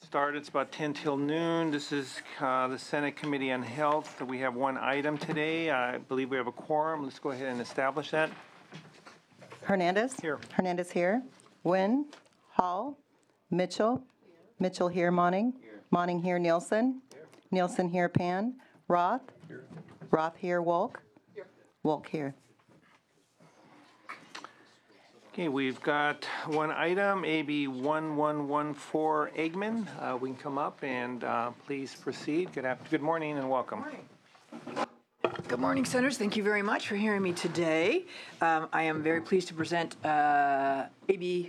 start. It's about 10 till noon. This is the Senate Committee on Health. We have one item today. I believe we have a quorum. Let's go ahead and establish that. Hernandez? Here. Hernandez here. Nguyen? Hall? Mitchell? Mitchell here. Monning? Monning here. Nielsen? Nielsen here. Pan? Roth? Roth here. Wolk? Wolk here. Okay, we've got one item, AB 1114 Eggman. We can come up and please proceed. Good morning and welcome. Good morning, Senators. Thank you very much for hearing me today. I am very pleased to present AB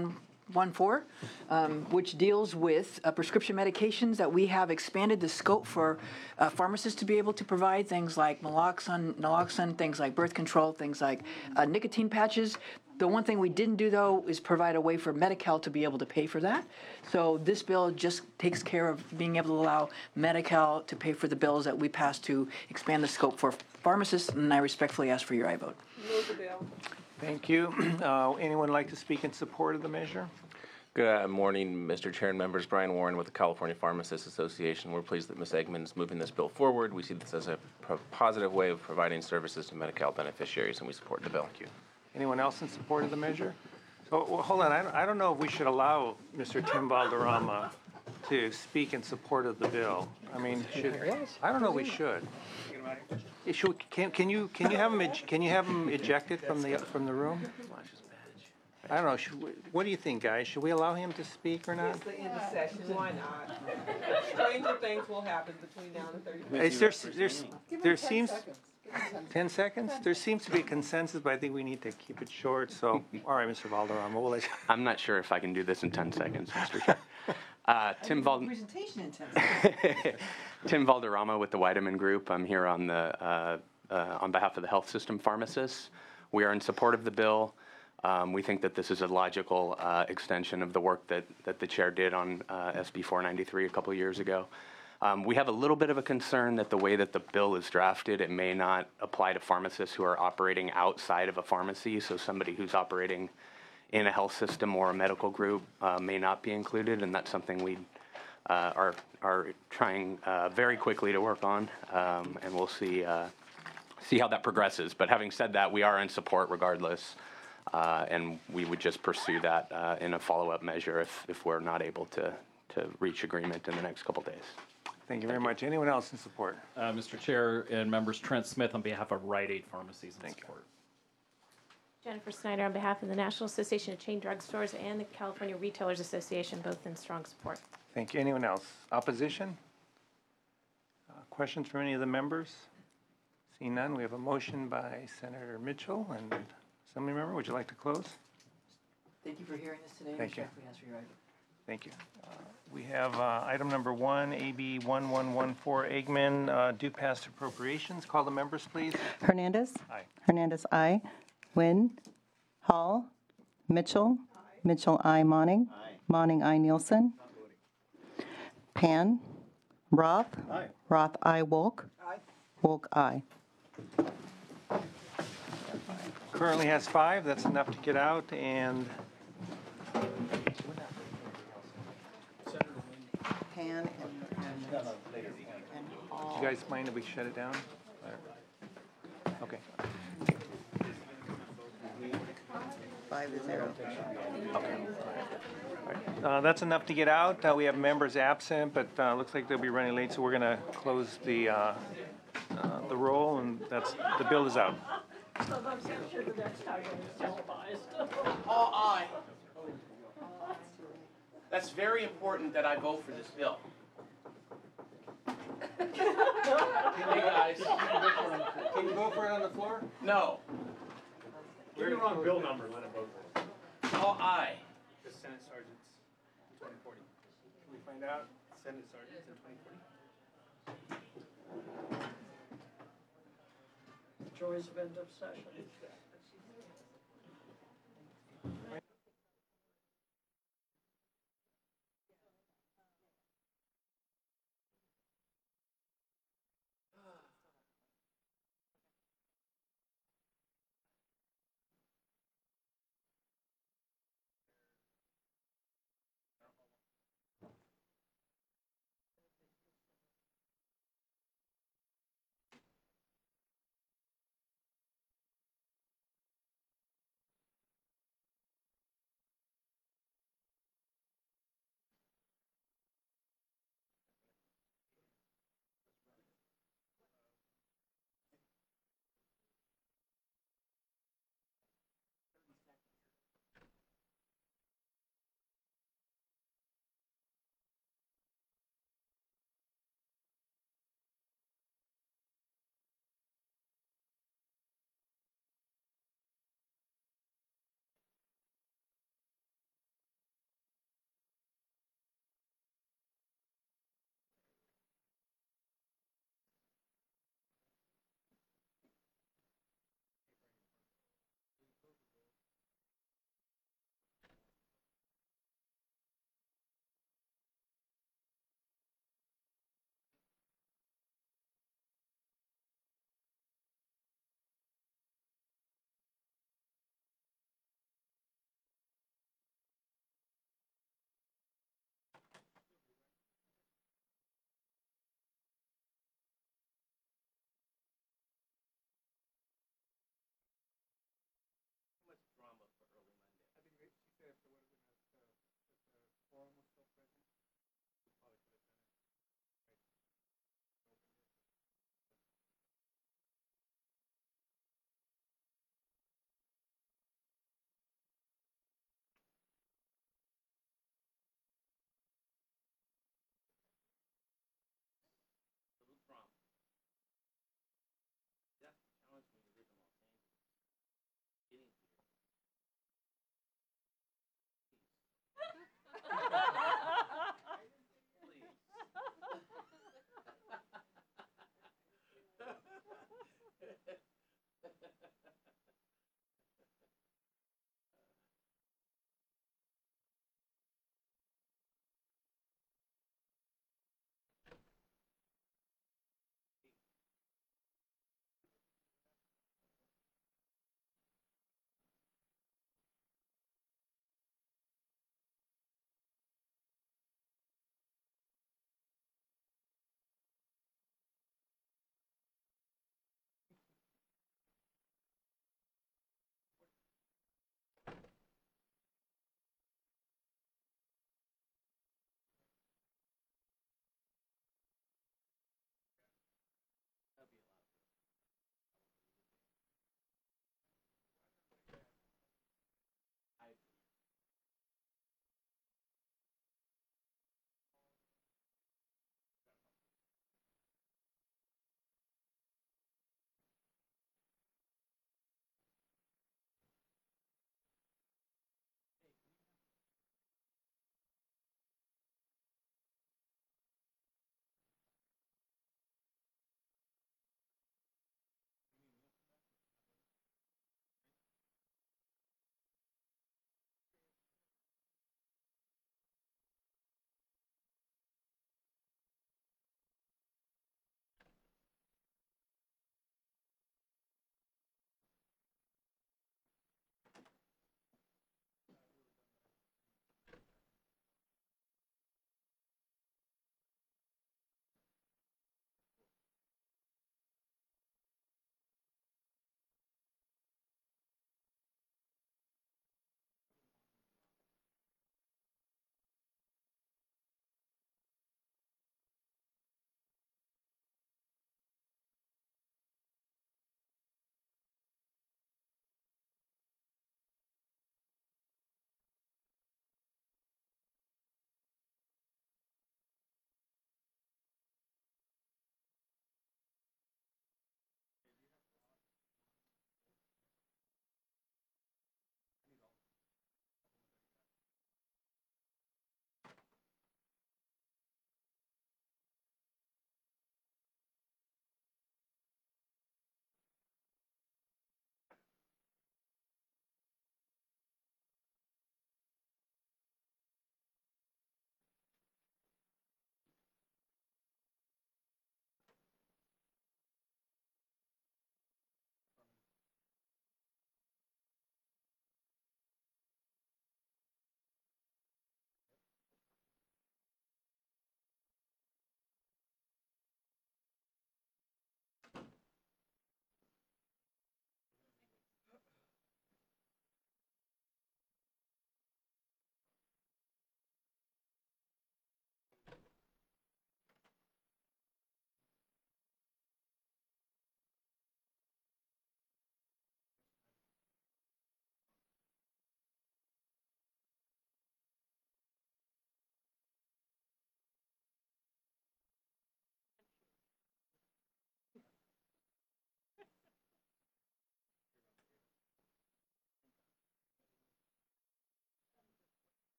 1114, which deals with prescription medications that we have expanded the scope for pharmacists to be able to provide, things like naloxone, things like birth control, things like nicotine patches. The one thing we didn't do, though, is provide a way for Medi-Cal to be able to pay for that. So this bill just takes care of being able to allow Medi-Cal to pay for the bills that we passed to expand the scope for pharmacists, and I respectfully ask for your aye vote. Move the bill. Thank you. Anyone like to speak in support of the measure? Good morning, Mr. Chair and members. Brian Warren with the California Pharmacists Association. We're pleased that Ms. Eggman is moving this bill forward. We see this as a positive way of providing services to Medi-Cal beneficiaries, and we support the bill. Thank you. Anyone else in support of the measure? So, well, hold on. I don't know if we should allow Mr. Tim Valderrama to speak in support of the bill. I mean, I don't know if we should. Can you have him ejected from the room? I don't know. What do you think, guys? Should we allow him to speak or not? It's the end of session. Why not? Stranger things will happen between now and 30 minutes. There seems 10 seconds. There seems to be a consensus, but I think we need to keep it short. So, all right, Mr. Valderrama, we'll let you. I'm not sure if I can do this in 10 seconds, Mr. Chair. Presentation in 10 seconds. Tim Valderrama with the Weideman Group. I'm here on behalf of the health system pharmacists. We are in support of the bill. We think that this is a logical extension of the work that the chair did on SB 493 a couple of years ago. We have a little bit of a concern that the way that the bill is drafted, it may not apply to pharmacists who are operating outside of a pharmacy. So somebody who's operating in a health system or a medical group may not be included, and that's something we are trying very quickly to work on, and we'll see how that progresses. But having said that, we are in support regardless, and we would just pursue that in a follow-up measure if we're not able to reach agreement in the next couple days. Thank you very much. Anyone else in support? Mr. Chair and members, Trent Smith on behalf of Rite Aid Pharmacies in support. Jennifer Snyder on behalf of the National Association of Chain Drugstores and the California Retailers Association, both in strong support. Thank you. Anyone else? Opposition? Questions from any of the members? Seeing none, we have a motion by Senator Mitchell and Assembly Member. Would you like to close? Thank you for hearing this today. Thank you. Respectfully ask for your aye vote. Thank you. We have item number 1, AB 1114 Eggman, due past appropriations. Call the members, please. Hernandez? Aye. Hernandez, aye. Nguyen? Hall? Mitchell? Mitchell, aye. Monning? Monning, aye. Nielsen? Pan? Roth? Roth, aye. Wolk? Wolk, aye. Currently has 5. That's enough to get out. And Pan and Hall. do you guys mind if we shut it down? Okay. 5-0. That's enough to get out. We have members absent, but looks like they'll be running late, so we're going to close the roll, and the bill is out. All aye. That's very important that I vote for this bill. Hey guys. Can you vote for it on the floor? No. Give the wrong bill number, let him vote for it. All aye. The Senate Sergeants, 2040. Can we find out? Senate Sergeants in 2040. Joys of end of session.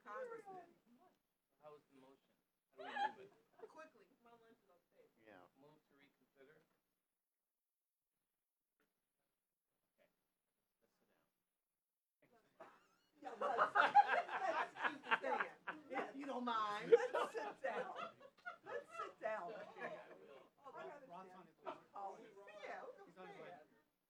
Congressman. How was the motion? How do we move it? Quickly, my lunch is upstairs. Yeah. Move to reconsider. If you don't mind, let's sit down. Let's sit down. Oh, yeah, we're gonna stand.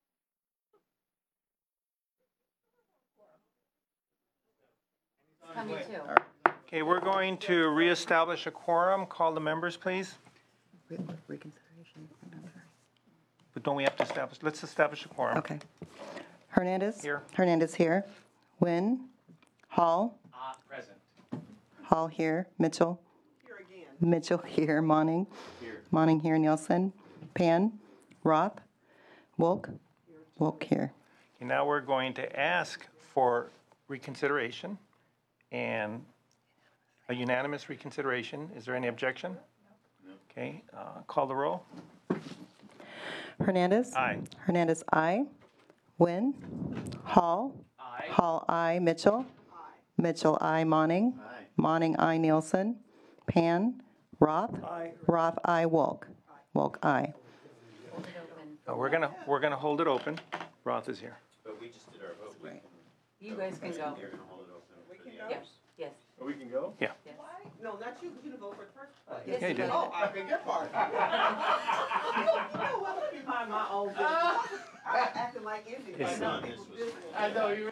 Okay, we're going to reestablish a quorum. Call the members, please. Reconsideration. But don't we have to establish, let's establish a quorum. Okay. Hernandez? Here. Hernandez here. Nguyen? Hall? Present. Hall here. Mitchell? Here again. Mitchell here. Monning? Here. Monning here. Nielsen? Pan? Roth? Wolk? Wolk here. Okay, now we're going to ask for reconsideration and a unanimous reconsideration. Is there any objection? No. Okay, call the roll. Hernandez? Aye. Hernandez, aye. Nguyen? Hall? Aye. Hall, aye. Mitchell? Mitchell, aye. Monning? Monning, aye. Nielsen? Pan? Roth? Roth, aye. Wolk? Wolk, aye. We're gonna hold it open. Roth is here. But we just did our vote. You guys can go. You're gonna hold it open. We can go? Yes, yes. Oh, we can go? Yeah. No, not you, because you didn't vote for the first place. Yes, Yeah, you did. Oh, I beg your pardon. You know what, let me mind my own business. I'm acting like Indians. It's I know not. people's This was- business. I know you.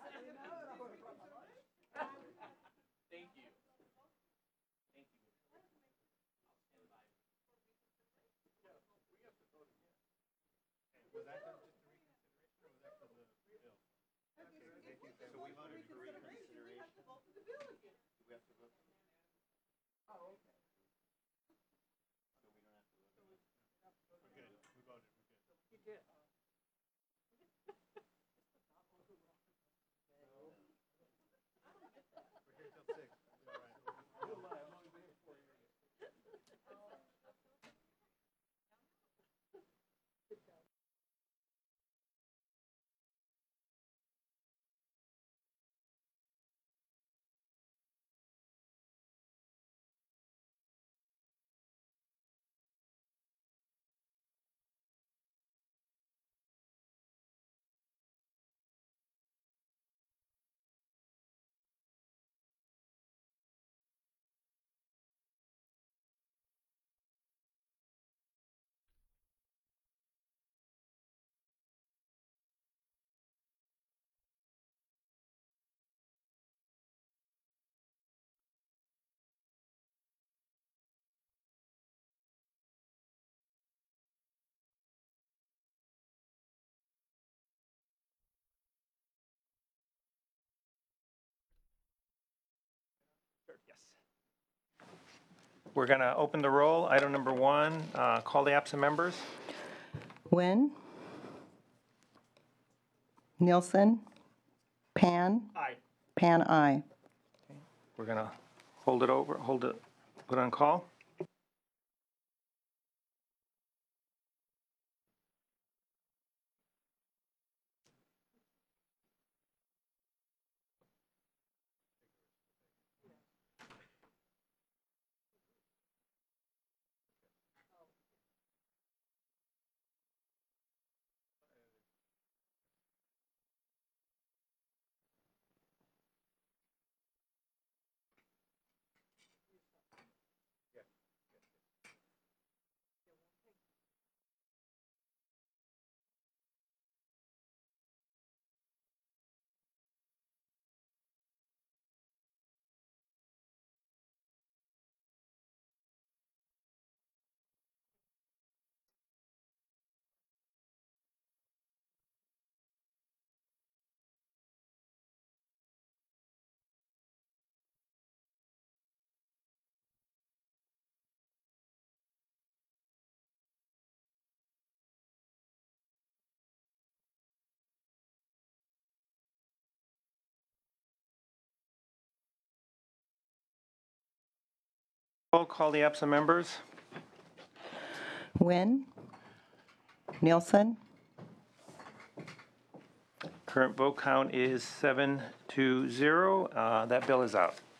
Thank you. Thank you. So we voted for reconsideration. Do we have to vote? Yes. We're gonna open the roll. Item number 1, call the absent members. Nguyen? Nielsen? Pan? Aye. Pan, aye. We're gonna hold it, put on call. Roll call the absent members. Nguyen? Nielsen? Current vote count is 7-0. That bill is out.